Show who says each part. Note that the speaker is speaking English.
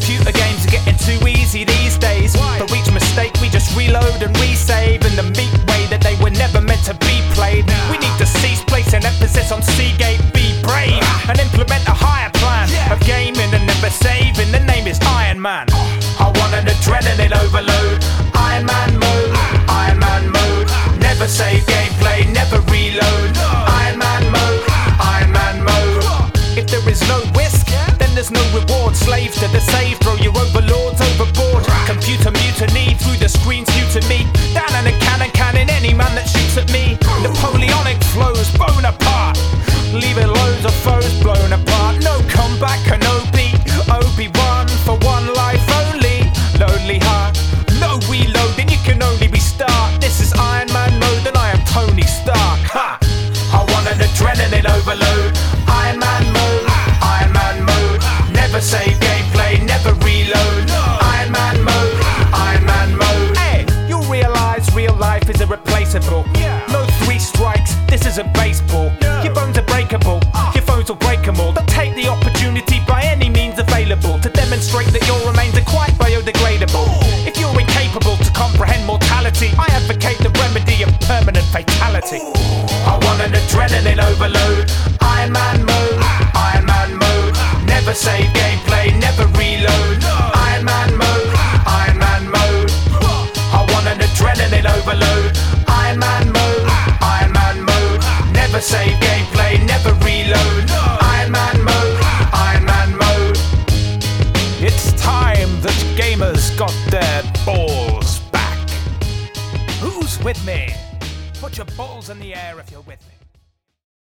Speaker 1: Computer games are getting too easy these days. For each mistake we just reload and resave in the meat way that they were never meant to be played. We need to cease placing emphasis on Seagate, be brave, and implement a higher plan of gaming and never saving. The name is Iron Man. I want an adrenaline overload. Iron Man mode, Iron Man mode. Never save gameplay, never reload. Iron Man mode, Iron Man mode. If there is no risk, then there's no reward. Slaves to the save, throw your overlords overboard. Computer mutiny through the screens due to me. Down in a cannon any man that shoots at me. Napoleonic flows, Bonaparte, leaving loads of foes blown apart. No comeback, Kenobi, Obi-Wan for one life only. Lonely heart, no reloading, you can only restart. This is Iron Man mode and I am Tony Stark. Ha! I want an adrenaline overload. Iron Man mode, Iron Man mode. Never save gameplay, never reload. Iron Man mode, Iron Man mode. Hey, you'll realize real life is irreplaceable. No 3 strikes, this isn't baseball. Your bones are breakable, your phones will break them all. Don't take the opportunity by any means available to demonstrate that your remains are quite biodegradable. If you're incapable to comprehend mortality, I advocate the remedy of permanent fatality. I want an adrenaline overload. Iron Man mode, Iron Man mode. Never save gameplay, never reload. Iron Man mode, Iron Man mode. I want an adrenaline overload. Iron Man mode, Iron Man mode. Never save gameplay, never reload. Iron Man mode, Iron Man mode. It's time that gamers got their balls back. Who's with me? Put your balls in the air if you're with me.